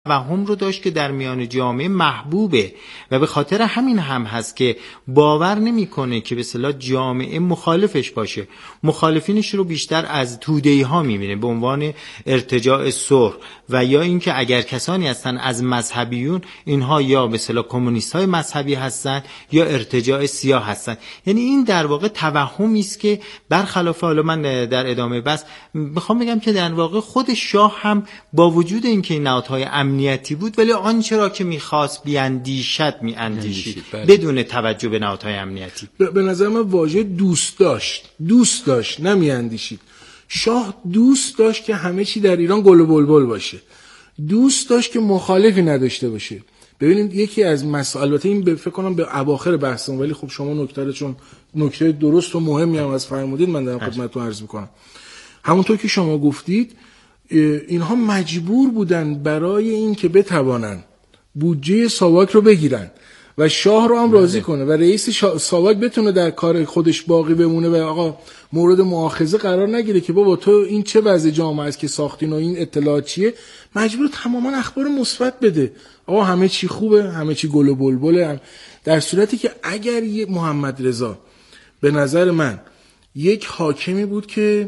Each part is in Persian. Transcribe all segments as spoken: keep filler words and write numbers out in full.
توهم رو داشت که در میان جامعه محبوبه و به خاطر همین هم هست که باور نمیکنه که به اصطلاح جامعه مخالفش باشه. مخالفینش رو بیشتر از توده‌ای ها میبینه به عنوان ارتجاع سرخ و یا اینکه اگر کسانی هستن از مذهبیون، اینها یا به اصطلاح کمونیست های مذهبی هستن یا ارتجاع سیاه هستن. یعنی این در واقع توهمی است که برخلاف، حالا من در ادامه بس میخوام بگم که در واقع خود شاه هم با وجود اینکه این نهادهای امنیتی بود ولی آنچه را که میخواست بیاندیشد میاندیشید بدون توجه به نهادهای امنیتی. به نظر من واژه دوست داشت دوست داشت نمیاندیشید. شاه دوست داشت که همه چی در ایران گل و بلبل باشه، دوست داشت که مخالفی نداشته باشه. ببینید یکی از مسائل، البته این به فکر کنم به اواخر بحثم، ولی خب شما نکته چون نکته درست و مهمی هم از فرمودید من دارم خدمتتون عرض میکنم. همونطور که شما گفتید اینها مجبور بودن برای این که بتوانن بودجه ساواک رو بگیرن و شاه رو هم راضی کنه و رئیس ساواک بتونه در کار خودش باقی بمونه و آقا مورد مؤاخذه قرار نگیره که بابا تو این چه وضع جامعه است که ساختین و این اطلاعات چیه، مجبور تماما اخبار مثبت بده. آقا همه چی خوبه، همه چی گل و بلبله. در صورتی که اگر یه محمد رضا به نظر من یک حاکمی بود که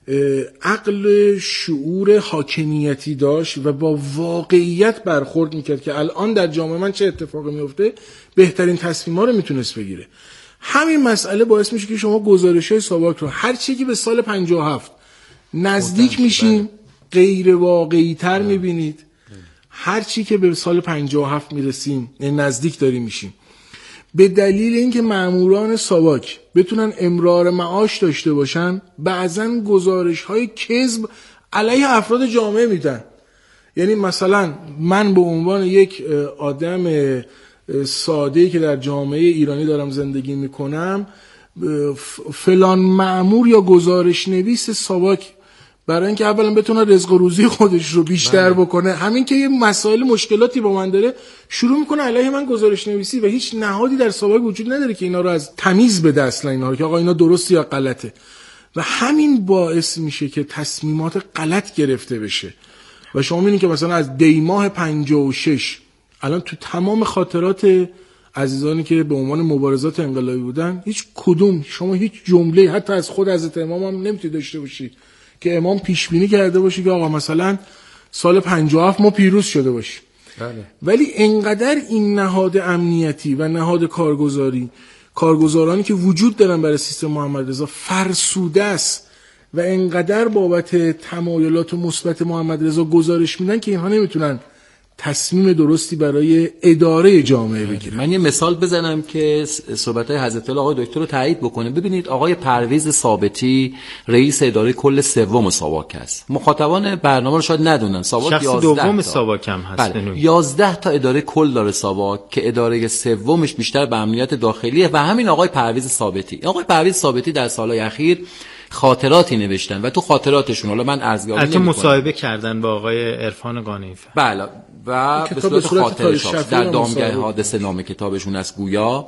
عقل شعور حاکمیتی داشت و با واقعیت برخورد میکرد که الان در جامعه من چه اتفاقی میفته، بهترین تصمیم‌ها رو میتونست بگیره. همین مسئله باعث میشه که شما گزارش‌های ساواک رو هر چی که به سال پنجاه و هفت نزدیک میشین غیر واقعی‌تر میبینید، هر چی که به سال پنجاه و هفت میرسیم نزدیک داریم میشیم. به دلیل اینکه ماموران ساواک بتونن امرار معاش داشته باشن، بعضن گزارش‌های کذب علیه افراد جامعه میدن. یعنی مثلا من به عنوان یک آدم ساده‌ای که در جامعه ایرانی دارم زندگی میکنم، فلان مأمور یا گزارش نویس ساواک برای اینکه اولا بتونه رزق و روزی خودش رو بیشتر بله. بکنه، همین که یه مسائل مشکلاتی با من داره شروع میکنه علیه من گزارش نویسی و هیچ نهادی در ساواک وجود نداره که اینا رو از تمیز بده اصلا اینا رو که آقا اینا درست یا غلطه و همین باعث میشه که تصمیمات غلط گرفته بشه. و شما میبینید که مثلا از دی ماه پنجاه و شش الان تو تمام خاطرات عزیزانی که به عنوان مبارزات انقلابی بودن هیچ کدوم شما هیچ جمله حتی از خود حضرت امام هم نمیتونید داشته باشید که امام پیش بینی کرده باشه که آقا مثلا سال پنجاه و هفت ما پیروز شده باشیم. بله. ولی انقدر این نهاد امنیتی و نهاد کارگزاری، کارگزارانی که وجود دارن برای سیستم محمد رضا فرسوده است و انقدر بابت تمایلات مثبت محمد رضا گزارش میدن که اینها نمیتونن تصمیم درستی برای اداره جامعه بگیرن. من یه مثال بزنم که صحبت‌های حضرت الله آقای دکتر رو تایید بکنه. ببینید آقای پرویز ثابتی رئیس اداره کل سوم ساواک است. مخاطبان برنامه رو شاید ندونن ساواک یازده دوم ساواک هم هست. بله. یازده تا اداره کل داره ساواک که اداره سومش بیشتر به امنیت داخلیه و همین آقای پرویز ثابتی. آقای پرویز ثابتی در سالهای اخیر خاطراتی نوشتن و تو خاطراتشون حالا من ارزیابی نمی‌کنم. البته مصاحبه کردن با آقای عرفان قانعی. بله و به صورت خاطرات در دامگاه حادثه نام کتابشون است گویا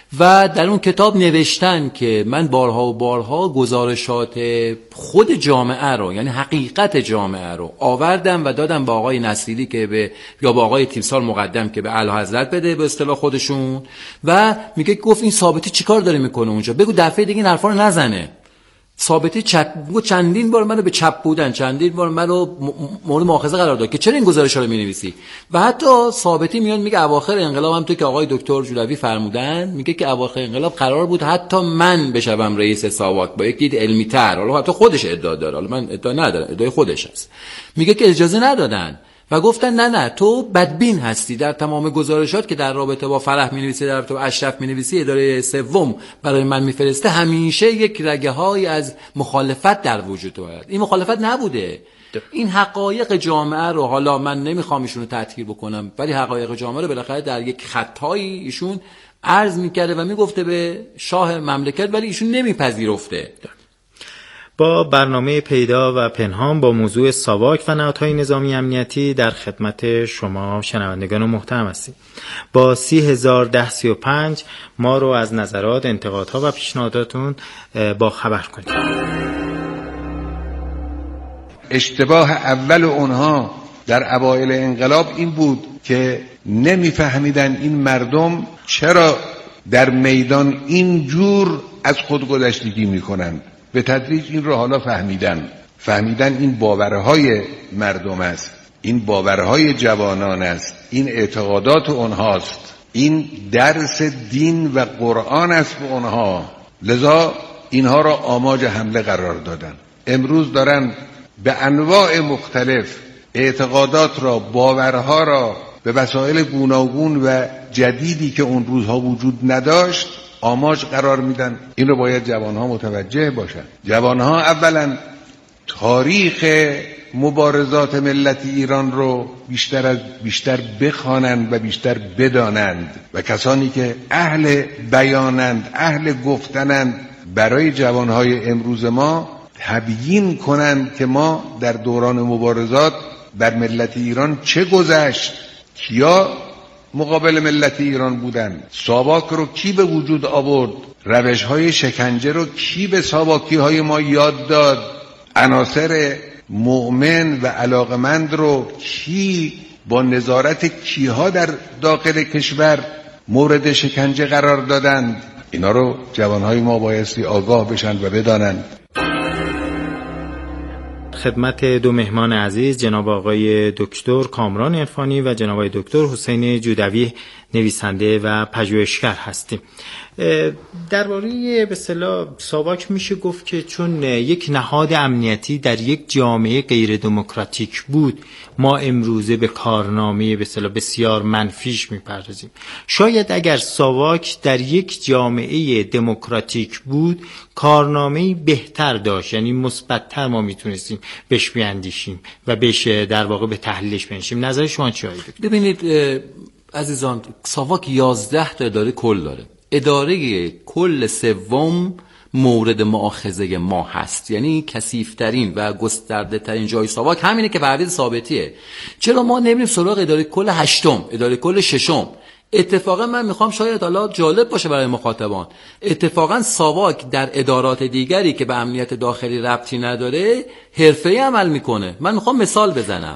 و در اون کتاب نوشتن که من بارها و بارها گزارشات خود جامعه رو یعنی حقیقت جامعه رو آوردم و دادم با آقای نصیری که به یا با آقای تیمسار مقدم که به اعلیحضرت بده به اصطلاح خودشون و میگه گفت این ثابتی چیکار داره میکنه اونجا، بگو دفعه دیگه این حرفا رو نزنه. ثابتی چپ چندین بار منو به چپ بودن، چندین بار منو مورد مؤاخذه قرار داد که چرا این گزارش‌ها رو می‌نویسی. و حتی ثابتی میاد میگه اواخر انقلاب هم تو که آقای دکتر جولوی فرمودن میگه که اواخر انقلاب قرار بود حتی من بشم رئیس ساواک با یک دید علمی‌تر، حالا حتی خودش ادعا داره، حالا من ادعا ندارم، ادعای خودش است. میگه که اجازه ندادن و گفتن نه نه تو بدبین هستی. در تمام گزارشات که در رابطه با فرح می‌نویسی، در رابطه با اشرف می‌نویسی، اداره سوم برای من می‌فرسته، همیشه یک رگه‌های از مخالفت در وجود دارد. این مخالفت نبوده. این حقایق جامعه رو حالا من نمی‌خوام ایشونو تطهیر بکنم ولی حقایق جامعه رو بالاخره در یک خطایی ایشون عرض می‌کرده و میگفته به شاه مملکت ولی ایشون نمیپذیرفته. با برنامه پیدا و پنهان با موضوع ساواک و نهادهای نظامی امنیتی در خدمت شما شنوندگان محترم هستیم. با سی هزار ده سی و پنج ما رو از نظرات، انتقادها و پیشنهاداتون با خبر کنید. اشتباه اول اونها در اوایل انقلاب این بود که نمیفهمیدن این مردم چرا در میدان اینجور از خودگذشتگی میکنن. به تدریج این رو حالا فهمیدن فهمیدن این باورهای مردم است، این باورهای جوانان است، این اعتقادات اونهاست، این درس دین و قرآن است به اونها. لذا اینها را آماج حمله قرار دادن. امروز دارن به انواع مختلف اعتقادات را، باورها را به وسایل گوناگون و جدیدی که اون روزها وجود نداشت آماج قرار میدن. این رو باید جوانها متوجه باشن. جوانها اولا تاریخ مبارزات ملت ایران رو بیشتر از بیشتر بخوانند و بیشتر بدانند و کسانی که اهل بیانند، اهل گفتنند، برای جوانهای امروز ما تبیین کنند که ما در دوران مبارزات بر ملت ایران چه گذشت، کیا مقابل ملت ایران بودن، ساواک رو کی به وجود آورد، روش‌های شکنجه رو کی به ساواکی‌های ما یاد داد، عناصر مؤمن و علاقمند رو کی با نظارت کیها در داخل کشور مورد شکنجه قرار دادند. اینا رو جوانهای ما بایستی آگاه بشن و بدانند. خدمت دو مهمان عزیز جناب آقای دکتر کامران عرفانی و جناب آقای دکتر حسین جودوی نویسنده و پژوهشگر هستیم. درباره به اصطلاح ساواک میشه گفت که چون یک نهاد امنیتی در یک جامعه غیر دموکراتیک بود، ما امروزه به کارنامه به اصطلاح بسیار منفیش میپردازیم. شاید اگر ساواک در یک جامعه دموکراتیک بود کارنامه‌ای بهتر داشت، یعنی مثبت‌تر ما میتونستیم بهش بیاندیشیم و بهش در واقع به تحلیلش بنشیم. نظر شما چیه؟ ببینید عزیزان، ساواک یازده تا اداره کل داره. اداره کل سوم مورد مؤاخذه ما هست، یعنی کثیف‌ترین و گسترده ترین جای ساواک همینه که پرویز ثابتیه. چرا ما نمیریم سراغ اداره کل هشتم، اداره کل ششم؟ اتفاقا من میخوام شاید حالا جالب باشه برای مخاطبان، اتفاقا ساواک در ادارات دیگری که به امنیت داخلی ربطی نداره حرفه‌ای عمل میکنه. من میخوام مثال بزنم.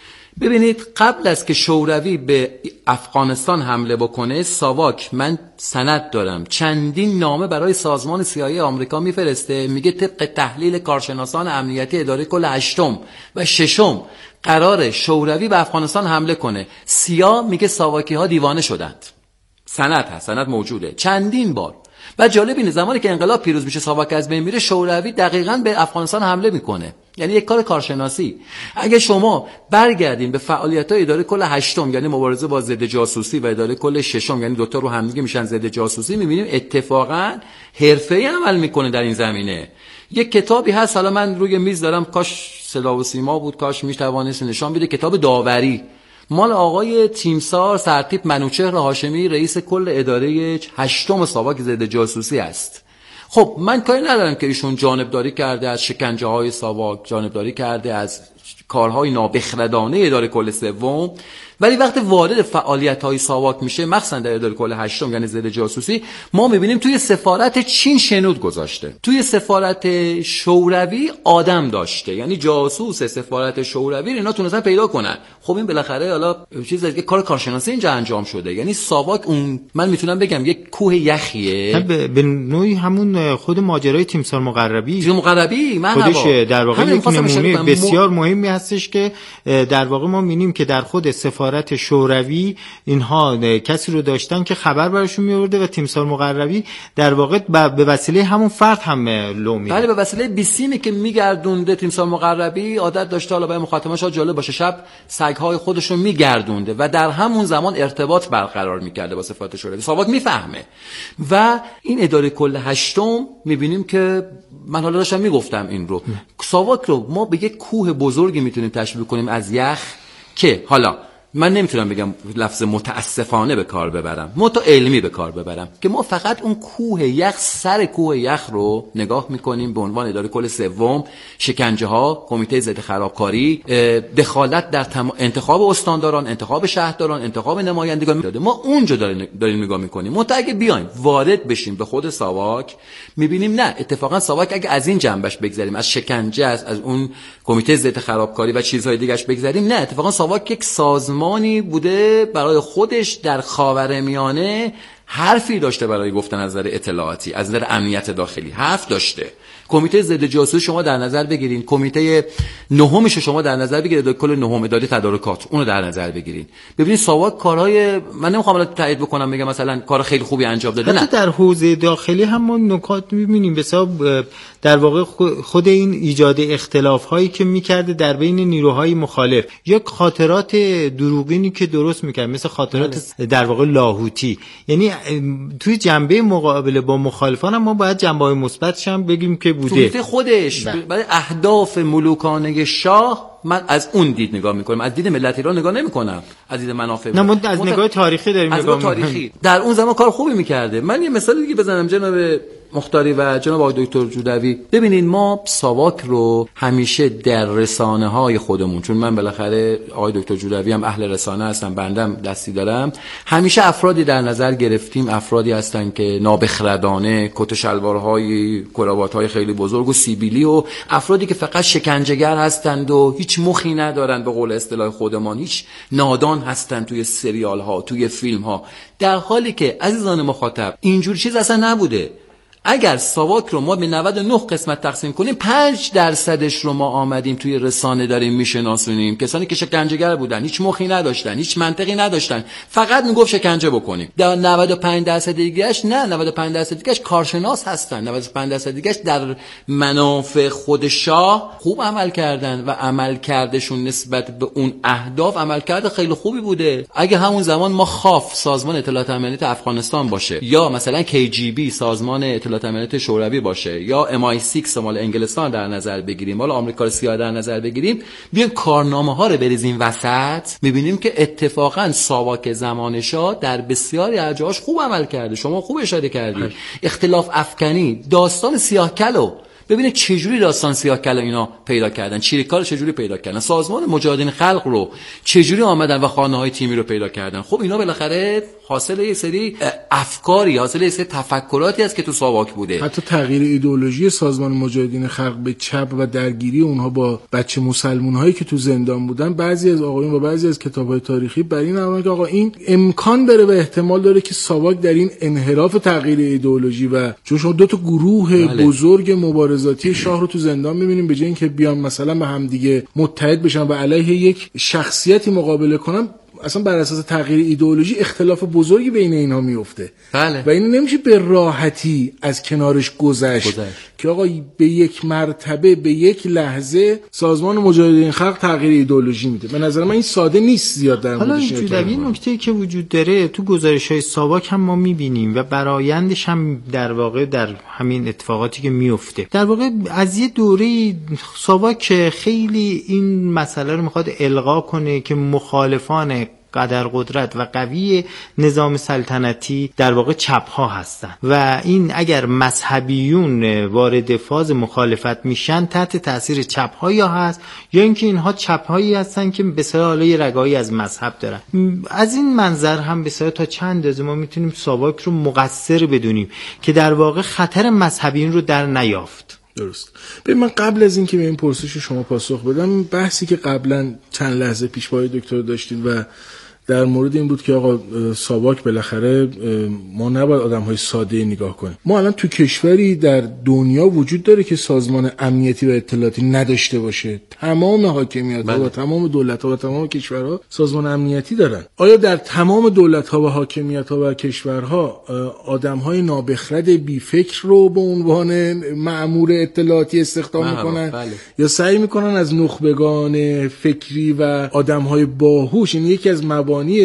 ببینید قبل از که شوروی به افغانستان حمله بکنه، ساواک، من سند دارم، چندین نامه برای سازمان سی‌آی‌ای آمریکا میفرسته، میگه طبق تحلیل کارشناسان امنیتی اداره کل هشتم و ششم قرار شوروی به افغانستان حمله کنه. سیا میگه ساواکی ها دیوانه شدند. سند هست، سند موجوده چندین بار. و جالب اینه زمانی که انقلاب پیروز میشه، ساواک از بین میره، شوروی دقیقاً به افغانستان حمله میکنه. یعنی یک کار کارشناسی. اگه شما برگردین به فعالیت‌های اداره کل هشتم، یعنی مبارزه با ضد جاسوسی، و اداره کل ششم، یعنی دوتا رو همدیگه میشن ضد جاسوسی، میبینیم اتفاقاً حرفه‌ای عمل میکنه در این زمینه. یک کتابی هست، حالا من روی میز دارم، کاش صدا و سیما بود، کاش میتوانست نشان بده، کتاب داوری مال آقای تیمسار سرتیپ منوچهر هاشمی، رئیس کل اداره هشتم ساواک ضد جاسوسی است. خب من کاری ندارم که ایشون جانبداری کرده از شکنجه های ساواک، جانبداری کرده از کارهای نابخردانه اداره کل سوم، ولی وقتی وارد فعالیت‌های ساواک میشه، مخصوصا در اداره کل هشتم یعنی ضد جاسوسی، ما میبینیم توی سفارت چین شنود گذاشته، توی سفارت شوروی آدم داشته، یعنی جاسوس سفارت شوروی اینا تونستن پیدا کنن. خب این بالاخره حالا چیز دیگه، کار کارشناسی اینجا انجام شده. یعنی ساواک اون، من میتونم بگم یک کوه یخیه، به نوعی همون خود ماجرای تیمسار مقربی تیم مقربی من خودش در واقع یک نمونه بسیار م... مهمی هستش که در واقع ما می‌بینیم که در خود سفارت شوروی اینها کسی رو داشتن که خبر براشون میورده و تیمسار مقربی در واقع به وسیله همون فرد هم لو میره. بله، به وسیله بیسیمی که میگردونده تیمسار مقربی عادت داشته، حالا برای مخاطبان شاید جالب باشه، شب سگ‌های خودش رو میگردونده و در همون زمان ارتباط برقرار میکرده با سفارت شوروی. ساواک میفهمه. و این اداره کل هشتم میبینیم که من حالا داشتم میگفتم این رو، ساواک رو ما به یک کوه بزرگی میتونیم تشبیه کنیم از یخ، که حالا من نمیتونم بگم لفظ متاسفانه به کار ببرم، متو علمی به کار ببرم که ما فقط اون کوه یخ، سر کوه یخ رو نگاه میکنیم به عنوان اداره کل سوم، شکنجه ها، کمیته ضد خرابکاری، دخالت در تم... انتخاب استانداران، انتخاب شهرداران، انتخاب نمایندگان داده. ما اونجا داریم داریم نگاه میکنیم. منتها اگه بیایم وارد بشیم به خود ساواک، میبینیم نه، اتفاقا ساواک اگه از این جنبش بگذریم، از شکنجه، از, از اون کمیته ضد خرابکاری و چیزهای دیگه‌اش بگذریم، نه، اتفاقا ساواک یک سازمانی بوده برای خودش در خاورمیانه، حرفی داشته برای گفتن از نظر اطلاعاتی، از نظر امنیت داخلی حرف داشته. کمیته ضد جاسوسی شما در نظر بگیرین، کمیته نهمش شما در نظر بگیرید، کل نهم اداره تدارکات اون رو در نظر بگیرین، ببینید ساواک کارهای، من نمیخوام الان تایید بکنم بگم مثلا کار خیلی خوبی انجام داده، نه، در حوزه داخلی هم ما نکات میبینیم، به حساب در واقع خود این ایجاد اختلاف هایی که میکرده در بین نیروهای مخالف، یک خاطرات دروغینی که درست میکرد، مثل خاطرات بله. در واقع لاهوتی، یعنی توی جنبه مقابله با مخالفان هم ما باید جنبه‌های مثبتش هم بگیم که بوده. تو خودش برای اهداف ملوکانه شاه من از اون دید نگاه میکنم، از دید ملت ایران نگاه نمیکنم، از دید منافع. نه، ما از نگاه تاریخی داریم نگاه میکنیم. تاریخی در اون زمان کار خوبی میکرده. من یه مثال دیگه بزنم جناب مختاری و جناب آقای دکتر جودوی. ببینید ما ساواک رو همیشه در رسانه های خودمون، چون من بالاخره آقای دکتر جودوی هم اهل رسانه هستم، بندم دستی دارم، همیشه افرادی در نظر گرفتیم، افرادی هستن که نابخردانه، کت شلوارهای، کراوات‌های خیلی بزرگ و سیبیلی، و افرادی که فقط شکنجهگر هستند و هیچ مخی ندارن، به قول اصطلاح خودمان هیچ نادان هستن توی سریال ها، توی فیلم ها، در حالی که عزیزان مخاطب اینجور چیز اصلا نبوده. اگر ساواک رو ما به نود و نه قسمت تقسیم کنیم، پنج درصدش رو ما آمدیم توی رسانه داریم میشناسونیم، کسانی که شکنجهگر بودن، هیچ مخی نداشتن، هیچ منطقی نداشتن، فقط میگفت شکنجه بکنیم. در نود و پنج درصد دیگه‌اش نه، نود و پنج درصد دیگه‌اش کارشناس هستن، نود و پنج درصد دیگه‌اش در منافع خود شاه خوب عمل کردن و عمل کردشون نسبت به اون اهداف عمل کرده خیلی خوبی بوده. اگه همون زمان ما خاف، سازمان اطلاعات امنیت افغانستان باشه، یا مثلا کی جی بی، سازمان اطلاعات امنیت شوروی باشه، یا ام آی سیکس مال انگلستان در نظر بگیریم، مال آمریکا سیاه در نظر بگیریم، بیایم کارنامه ها رو بریزیم وسط، میبینیم که اتفاقا ساواک زمان شاه در بسیاری از جاهاش خوب عمل کرده. شما خوب اشاره کردید. اختلاف افکنی، داستان سیاه‌کلو، ببینید چجوری داستان سیاه‌کل اینا پیدا کردن، چریکار چجوری پیدا کردن، سازمان مجاهدین خلق رو چجوری آمدن و خانه‌های تیمی رو پیدا کردن. خب اینا بالاخره حاصل یه سری افکاری، حاصل یه سری تفکراتی است که تو ساواک بوده. حتی تغییر ایدئولوژی سازمان مجاهدین خلق به چپ و درگیری اونها با بچه مسلمان‌هایی که تو زندان بودن، بعضی از آقایون و بعضی از کتاب‌های تاریخی بر این نامه که آقا این امکان داره و احتمال داره که ساواک در این انحراف تغییر ایدئولوژی و چون شما دو تا گروه بله. بزرگ مبارزاتی شاه رو تو زندان می‌بینیم، به جای اینکه بیان مثلا به هم دیگه متحد بشن و علیه یک شخصیتی مقابله کنن، اصلا بر اساس تغییر ایدئولوژی اختلاف بزرگی بین اینا میفته. بله. و این نمیشه به راحتی از کنارش گذشت, گذشت. که آقا به یک مرتبه، به یک لحظه سازمان مجاهدین خلق تغییر ایدئولوژی میده. به نظر من این ساده نیست زیاد در حالا این نکته که وجود داره تو گزارش‌های ساواک هم ما میبینیم و برآیندش هم در واقع در همین اتفاقاتی که میفته. در واقع از یه دوره ساواک خیلی این مسئله رو میخواد الغا کنه که مخالفان قدر قدرت و قوی نظام سلطنتی در واقع چپ ها هستن و این اگر مذهبیون وارد فاز مخالفت میشن تحت تاثیر چپ ها یا هست یا اینکه اینها چپ هایی هستن که به اصطلاح رگایی از مذهب دارن. از این منظر هم به اصطلاح تا چند اندازه ما میتونیم ساواک رو مقصر بدونیم که در واقع خطر مذهبیون رو در نیافت. درست. ببین من قبل از اینکه به این پرسش شما پاسخ بدم، بحثی که قبلا چند لحظه پیش با دکتر داشتید و در مورد این بود که آقا ساواک بالاخره ما نباید آدم‌های ساده نگاه کنیم. ما الان تو کشوری در دنیا وجود داره که سازمان امنیتی و اطلاعاتی نداشته باشه. تمام حاکمیت‌ها و تمام دولت‌ها و تمام کشورها سازمان امنیتی دارن. آیا در تمام دولت‌ها و حاکمیت‌ها و کشورها آدم‌های نابخرد بی فکر رو به عنوان مأمور اطلاعاتی استخدام می‌کنن بله. یا سعی می‌کنن از نخبگان فکری و آدم‌های باهوش، این یکی از موانع مبانی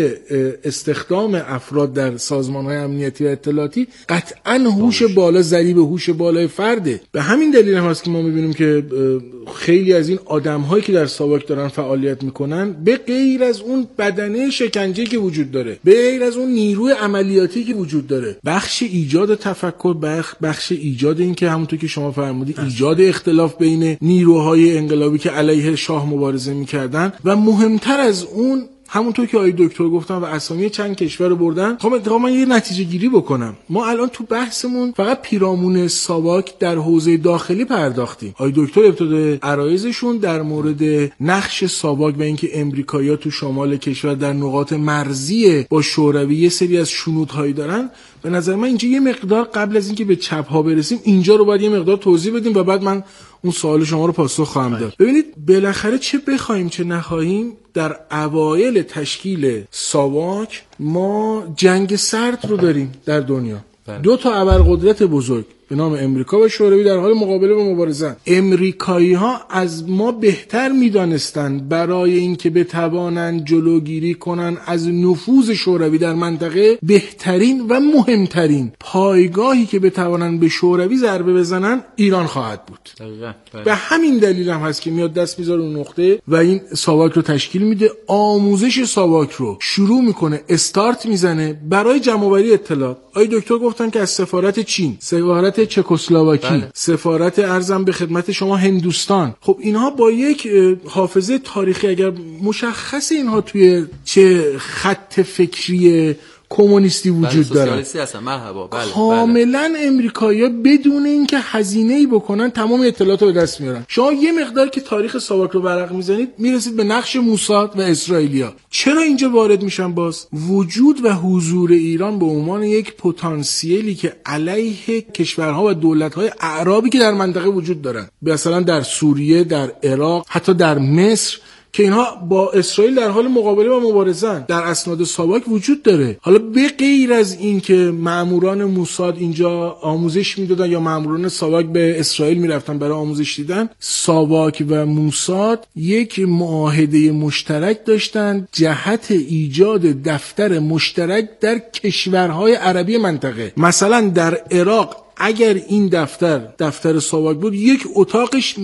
استخدام افراد در سازمان‌های امنیتی و اطلاعاتی قطعاً هوش بالا ضریب هوش بالای فرده. به همین دلیل هم هست که ما می‌بینیم که خیلی از این آدم‌هایی که در ساواک دارن فعالیت می‌کنن، به غیر از اون بدنه شکنجه‌ای که وجود داره، به غیر از اون نیروی عملیاتی که وجود داره، بخش ایجاد تفکر، بخش بخش ایجاد این که همونطور که شما فرمودید ایجاد اختلاف بین نیروهای انقلابی که علیه شاه مبارزه می‌کردن و مهمتر از اون همونطور که آقای دکتر گفتن و اسامی چند کشور رو بردن. خب اتفاقا من یه نتیجه گیری بکنم. ما الان تو بحثمون فقط پیرامون ساواک در حوزه داخلی پرداختیم. آقای دکتر ابتدای عرایزشون در مورد نقش ساواک و اینکه امریکایی‌ها تو شمال کشور در نقاط مرزی با شوروی یه سری از شنودهایی دارن. به نظر من اینجا یه مقدار قبل از اینکه به چپ ها برسیم اینجا رو باید یه مقدار توضیح بدیم و بعد من اون سوال شما رو پاسخ خواهم داد. ببینید بالاخره چه بخوایم چه نخواهیم در اوایل تشکیل ساواک ما جنگ سرد رو داریم در دنیا. بله. دو تا ابرقدرت بزرگ به نام امریکا و شوروی در حال مقابله و مبارزه. امریکایی ها از ما بهتر میدانستند برای اینکه بتوانند جلوگیری کنند از نفوذ شوروی در منطقه، بهترین و مهمترین پایگاهی که بتوانند به شوروی ضربه بزنند ایران خواهد بود. به همین دلیل هم هست که میاد دست میذاره اون نقطه و این ساواک رو تشکیل میده. آموزش ساواک رو شروع میکنه، استارت میزنه برای جمع‌آوری اطلاعات. آقای دکتر گفتن که از سفارت چین، سفارت چکسلواکی، بله. سفارت ارزم به خدمت شما هندوستان، خب اینها با یک حافظه تاریخی اگر مشخص اینها توی چه خط فکری کمونیستی وجود داره، سوسیالیستی هستن، مرحبا، بله، کاملا بله. امریکایی‌ها بدون اینکه هزینه‌ای بکنن تمام اطلاعات رو به دست میارن. شما یه مقدار که تاریخ ساواک رو ورق میزنید میرسید به نقش موساد و اسرائیلیا. چرا اینجا وارد میشن؟ باز وجود و حضور ایران به عنوان یک پتانسیلی که علیه کشورها و دولت‌های اعرابی که در منطقه وجود دارن، مثلا در سوریه، در عراق، حتی در مصر، که اینها با اسرائیل در حال مقابله و مبارزه‌اند، در اسناد ساواک وجود داره. حالا به غیر از این که ماموران موساد اینجا آموزش میدادن یا ماموران ساواک به اسرائیل میرفتن برای آموزش دیدن، ساواک و موساد یک معاهده مشترک داشتن جهت ایجاد دفتر مشترک در کشورهای عربی منطقه. مثلا در عراق اگر این دفتر دفتر ساواک بود، یک اتاقش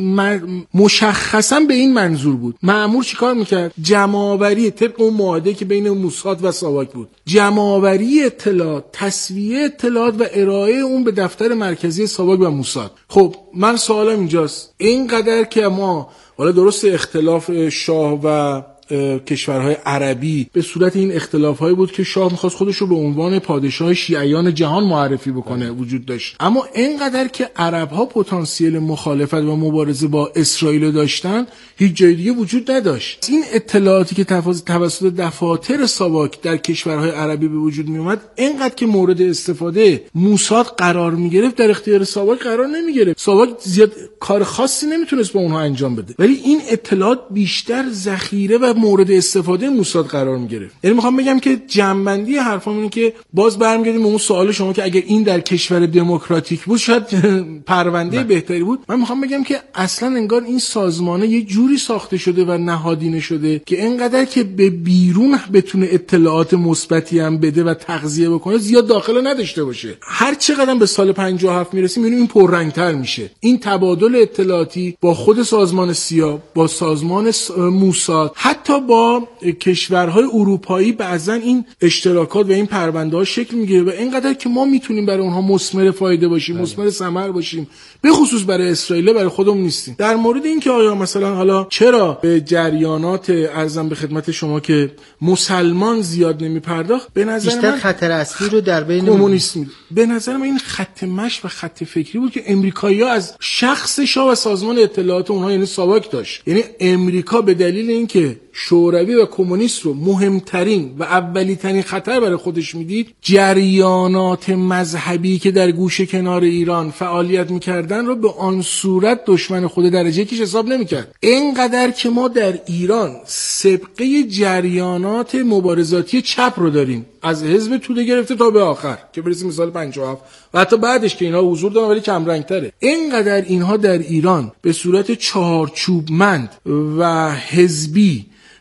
مشخصا به این منظور بود. مأمور چیکار میکرد؟ جمع‌آوری، طبق اون معاهده که بین موساد و ساواک بود، جمع‌آوری اطلاعات، تسویه اطلاعات و ارائه اون به دفتر مرکزی ساواک و موساد. خب من سوالم اینجاست، اینقدر که ما حالا درست اختلاف شاه و کشورهای عربی به صورت این اختلاف‌هایی بود که شاه می‌خواست خودش رو به عنوان پادشاه شیعیان جهان معرفی بکنه وجود داشت، اما اینقدر که عرب‌ها پتانسیل مخالفت و مبارزه با اسرائیل داشتن هیچ جای دیگه وجود نداشت. این اطلاعاتی که توسط دفاتر ساواک در کشورهای عربی به وجود می‌آمد، اینقدر که مورد استفاده موساد قرار می‌گرفت، در اختیار ساواک قرار نمی‌گرفت. ساواک زیاد کار خاصی نمیتونست با اونها انجام بده، ولی این اطلاعات بیشتر ذخیره و مورد استفاده موساد قرار میگرفت. یعنی میخوام بگم که جنبندی حرفم اینه که باز برمیگردیم به اون سوال شما که اگر این در کشور دموکراتیک بود شاید پرونده من. بهتری بود. من میخوام بگم که اصلا انگار این سازمانه یه جوری ساخته شده و نهادینه شده که اینقدر که به بیرون بتونه اطلاعات مثبتی هم بده و تغذیه بکنه زیاد داخل نداشته باشه. هر چقدر به سال پنجاه و هفت میرسیم میبینیم این پررنگ‌تر میشه. این تبادل اطلاعاتی با خود سازمان سیا، با سازمان موساد، حتی با کشورهای اروپایی بعضا این اشتراکات و این پرونده‌ها شکل میگیره و اینقدر که ما میتونیم برای اونها مثمر فایده باشیم، مثمر ثمر باشیم، به خصوص برای اسرائیل، برای خودمون نیستیم. در مورد این که آیا مثلا حالا چرا به جریانات ارزم به خدمت شما که مسلمان زیاد نمیپرداخت، به نظر بیشتر من خطر اصلی رو در بین کمونیسم، به نظر من این خط مشی و خط فکری بود که امریکایی‌ها از شخص شاه و سازمان اطلاعات اونها یعنی ساواک داشت. یعنی امریکا به دلیل اینکه شوروی و کمونیست رو مهمترین و اولی ترین خطر برای خودش میدید، جریانات مذهبی که در گوشه کنار ایران فعالیت میکردن رو به آن صورت دشمن خود درجه یکیش حساب نمیکرد. اینقدر که ما در ایران سابقه جریانات مبارزاتی چپ رو داریم، از حزب توده گرفته تا به آخر که برسیم مثال پنجاه و هفت و حتی بعدش که اینها حضور دارن ولی کم رنگ تره. اینقدر اینها در ایران به صورت چهارچوبمند و حزبی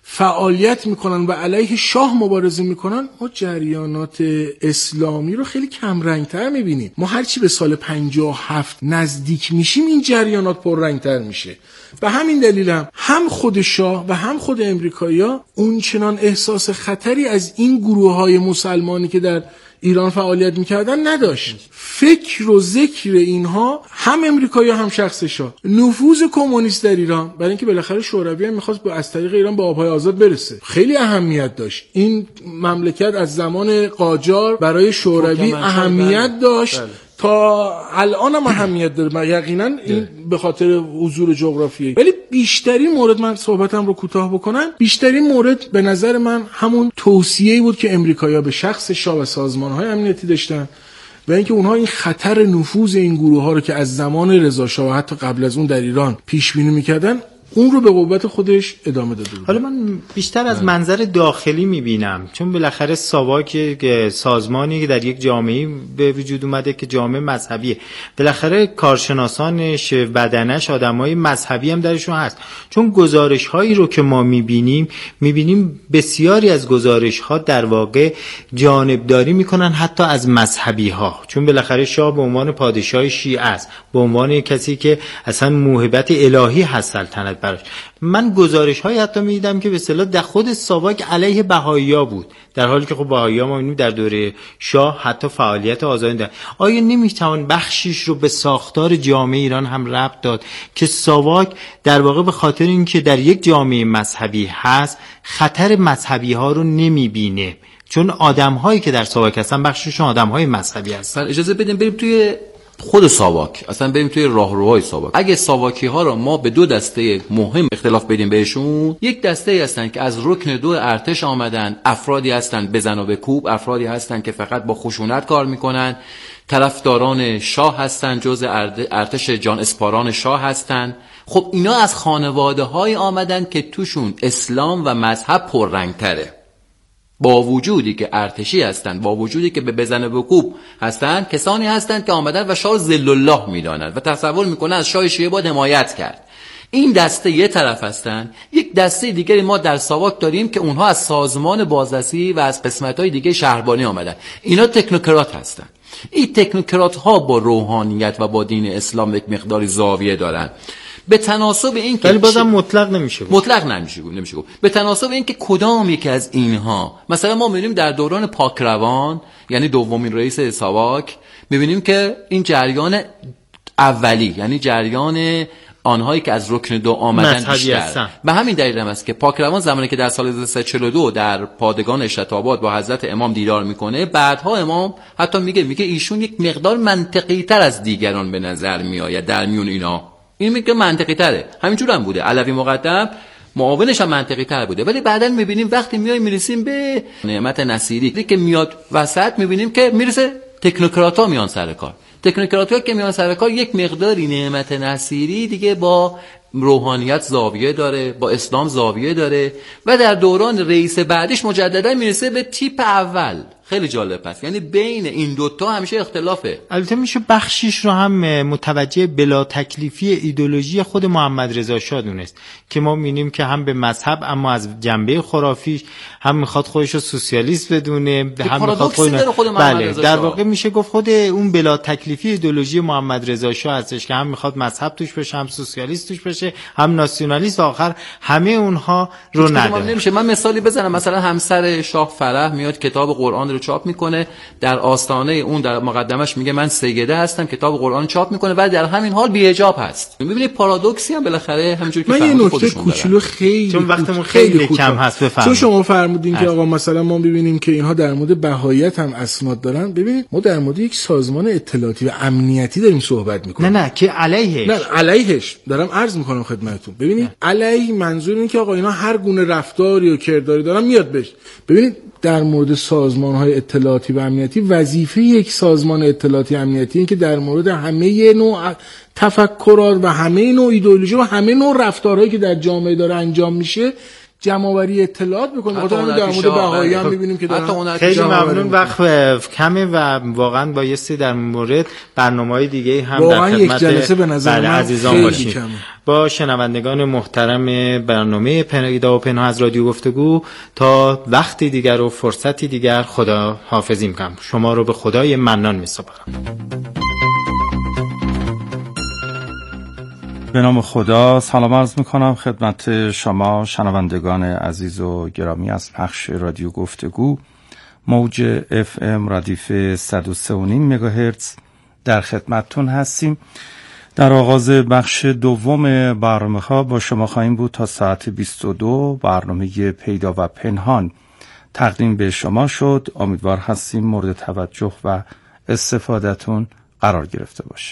فعالیت میکنن و علیه شاه مبارزه میکنن، ما جریانات اسلامی رو خیلی کم رنگتر میبینیم. ما هرچی به سال پنجاه و هفت نزدیک میشیم این جریانات پر رنگتر میشه. به همین دلیل هم هم خود شاه و هم خود امریکایی‌ها اون چنان احساس خطری از این گروه‌های مسلمانی که در ایران فعالیت میکردن نداشت. فکر و ذکر اینها هم امریکایی هم شخص شاه، نفوذ کمونیست در ایران، برای اینکه بالاخره شوروی هم میخواست از طریق ایران به آبهای آزاد برسه، خیلی اهمیت داشت. این مملکت از زمان قاجار برای شوروی اهمیت داشت، بله. تا الان هم اهمیت داره یقینا، این به خاطر حضور جغرافیایی. ولی بیشترین مورد، من صحبتم رو کوتاه بکنم، بیشترین مورد به نظر من همون توصیه‌ای بود که امریکایی‌ها به شخص شاه و سازمان‌های امنیتی داشتن و اینکه اونها این خطر نفوذ این گروه‌ها رو که از زمان رضا شاه و حتی قبل از اون در ایران پیش بینی می‌کردن، اون رو به قوت خودش ادامه داده بود. حالا من بیشتر از منظر داخلی میبینم، چون بالاخره ساواک سازمانی که در یک جامعه به وجود اومده که جامعه مذهبیه، بالاخره کارشناسانش، بدنش، آدمای مذهبی هم درشون هست. چون گزارش هایی رو که ما میبینیم میبینیم بسیاری از گزارش ها در واقع جانبداری میکنن حتی از مذهبی ها، چون بالاخره شاه به عنوان پادشاه شیعه است، به عنوان کسی که اصلا موهبت الهی هست سلطنت براش. من گزارش های حتی میدیدم که به اصطلاح در خود ساواک علیه بهائی‌ها بود، در حالی که خب بهائی‌ها ما می‌بینیم در دوره شاه حتی فعالیت آزادی داشتن. آیا نمی‌توان بخشیش رو به ساختار جامعه ایران هم ربط داد که ساواک در واقع به خاطر اینکه در یک جامعه مذهبی هست خطر مذهبی ها رو نمی‌بینه، چون آدم‌هایی که در ساواک هستن بخششون آدم‌های مذهبی هستن. اجازه بدیم بریم توی خود ساواک، اصلا بریم توی راهروهای ساواک. اگه ساواکی ها رو ما به دو دسته مهم اختلاف بدیم بهشون، یک دسته هستن که از رکن دو ارتش آمدن، افرادی هستن بزن و بکوب، افرادی هستن که فقط با خشونت کار میکنن، طرفداران شاه هستن، جزء ارتش جان اسپاران شاه هستن. خب اینا از خانواده های آمدن که توشون اسلام و مذهب پررنگتره، با وجودی که ارتشی هستند، با وجودی که به بزن و بکوب هستند، کسانی هستند که آمدن و شاه ذل الله میدانند و تصور میکنن از شاه شیعه باید حمایت کرد. این دسته یه طرف هستند. یک دسته دیگری ما در ساواک داریم که اونها از سازمان بازرسی و از قسمت‌های دیگه شهربانی آمدن. اینا تکنوکرات هستند. این تکنوکرات ها با روحانیت و با دین اسلام یک مقداری زاویه دارن. به تناسب این که ولی بازم مطلق نمیشه گفت. مطلق نمیشه گفت نمیشه گفت به تناسب این که کدام یک از اینها، مثلا ما می‌بینیم در دوران پاکروان، یعنی دومین رئیس ساواک، می‌بینیم که این جریان اولی، یعنی جریان آنهایی که از رکن دو آمدن بیشتر. به همین دلیل هم است که پاکروان زمانی که در سال هزار و سیصد و چهل و دو در پادگان اشرت‌آباد با حضرت امام دیدار میکنه، بعدها امام حتی میگه میگه ایشون یک مقدار منطقی تر از دیگران به نظر میآید در میون اینا. این میگه منطقی تره، همینجور هم بوده. علوی مقدم معاونش هم منطقی تر بوده، ولی بعدن میبینیم وقتی میایم میرسیم به نعمت نصیری که میاد وسط، میبینیم که میرسه تکنوکرات ها میان سر کار. تکنوکرات ها که میان سر کار، یک مقداری نعمت نصیری دیگه با روحانیت زاویه داره، با اسلام زاویه داره و در دوران رئیس بعدش مجددا میرسه به تیپ اول. خیلی جالب است، یعنی بین این دوتا همیشه اختلافه. البته میشه بخشیش رو هم متوجه بلا تکلیفی ایدئولوژی خود محمد رضا شاه دونست که ما می‌بینیم که هم به مذهب اما از جنبه خرافیش هم میخواد خودش رو سوسیالیست بدونه، هم میخواد خود, خود بله در واقع میشه گفت خود اون بلا تکلیفی ایدئولوژی محمد رضا شاه هستش که هم میخواد مذهب توش باشه، هم سوسیالیست توش باشه، هم ناسیونالیست، آخر همه اونها رو نداره. نمیشه. من مثالی بزنم، مثلا همسر شاه فرح میاد کتاب قرآن رو چاپ میکنه، در آستانه اون در مقدمش میگه من سیده هستم، کتاب قرآن چاپ میکنه و در همین حال بی حجاب هست. میبینید پارادوکسی هم بالاخره همونجوری که فرمودید خودشون دارن. من یه نکته کوچولو خیلی چون وقتمون خیلی, خیلی کم هست بفرمایید. چون شما فرمودین که آقا مثلا ما ببینیم که اینها در مورد بهاییت هم اسناد دارن، ببینید ما در مورد یک سازمان اطلاعاتی و امنیتی داریم صحبت میکنیم. نه نه که علیهش. نه علیهش دارم عرض میکنم خدمتتون. ببینید علیه منظور اینه که آقا اینا هر گونه رفتاری و کرداری دارن میاد بهش. ببینید در مورد سازمان‌های اطلاعاتی و امنیتی، وظیفه یک سازمان اطلاعاتی امنیتی این که در مورد همه نوع تفکرات و همه نوع ایدئولوژی و همه نوع رفتارهایی که در جامعه داره انجام میشه جمع‌آوری اطلاعات میکنه. خاطر همین در مورد بهایی هم میبینیم که دارن. خیلی ممنون. وقت کمه و واقعا بایستی در مورد برنامه‌های دیگه هم در خدمت یک جلسه به نظر من عزیزان باشیم. با شنوندگان محترم برنامه پیدا و پنهان از رادیو گفتگو تا وقتی دیگر و فرصتی دیگر خدا حافظی میکنم. شما رو به خدای منان میسپارم. به نام خدا سلام عرض میکنم خدمت شما شنوندگان عزیز و گرامی از پخش رادیو گفتگو موج اف ام ردیف صد و سه و نیم مگاهرتز در خدمتتون هستیم. در آغاز بخش دوم برنامه ها با شما خواهیم بود تا ساعت بیست و دو. برنامه پیدا و پنهان تقدیم به شما شد. امیدوار هستیم مورد توجه و استفادهتون قرار گرفته باشه.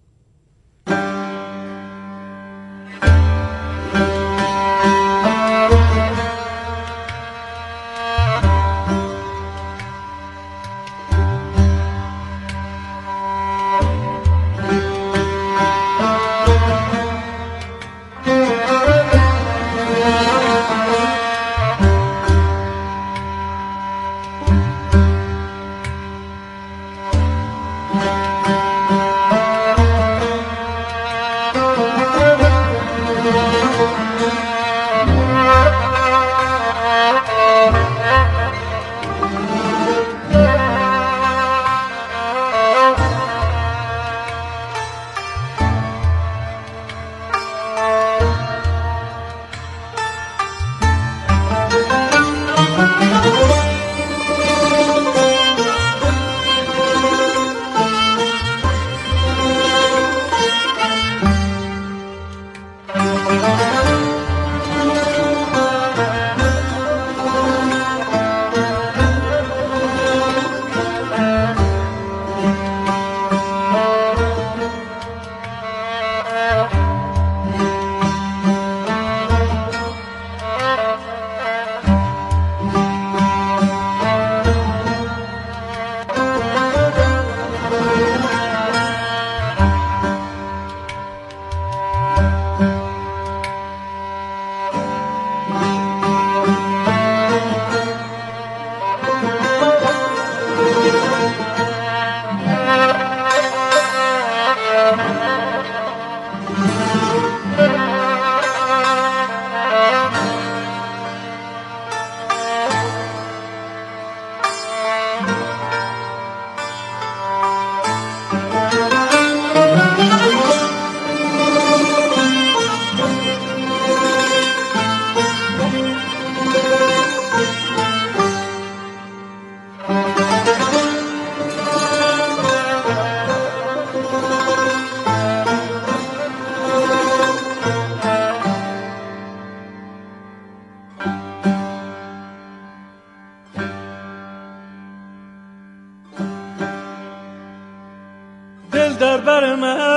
در بر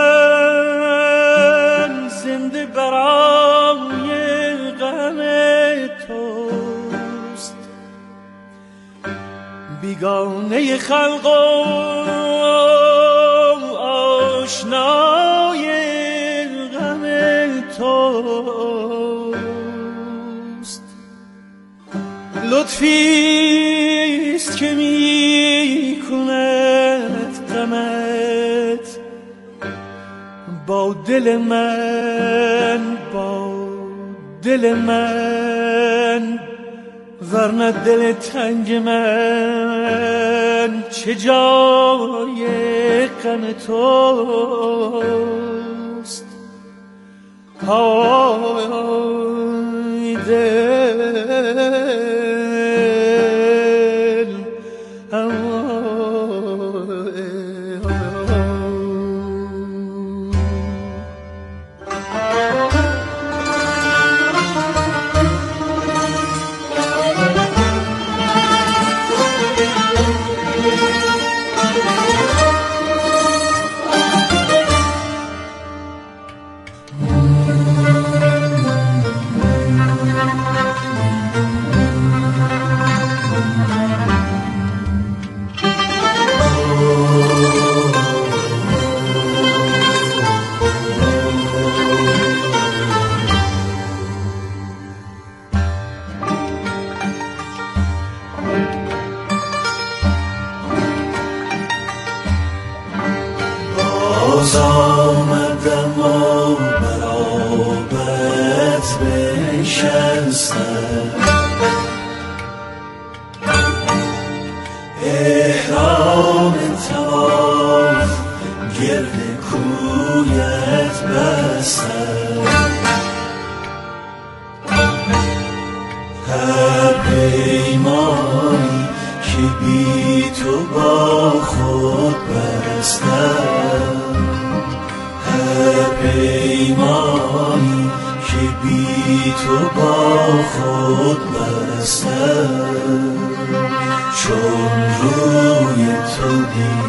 من زنده برای غم توست، بیگانه خلق و آشنای غم توست. لطفیست که می کند غمت با دل من، با دل من، ورنه دل تنگ من چه جای غم توست. های دل باز آمدم و برابرت بنشستم، احرام طواف گرد کویت بستم، هر پیمانی که بی تو با خود بستم، هر پیمانی که بی تو با خود بستم، چون روی تو دی